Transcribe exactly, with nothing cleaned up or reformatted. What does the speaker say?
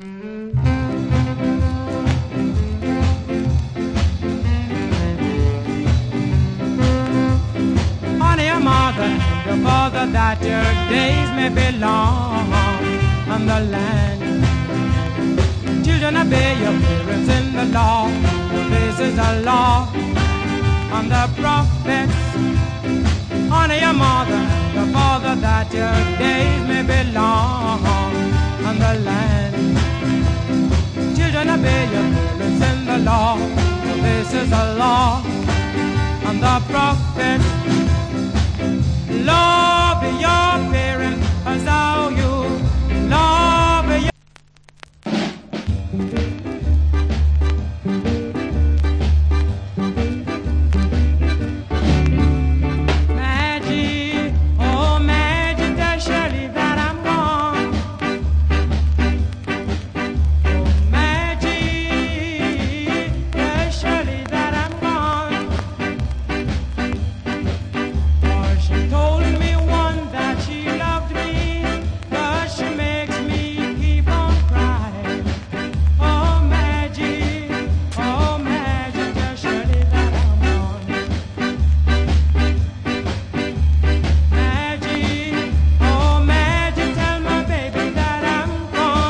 Honor your mother and your father that your days may be long on the land. Children, obey your parents in the law. This is a law on the prophets. Honor your mother and your father that your days may be long on the land. Children, obey your parents in the law. This is a law on the prophets. Lord,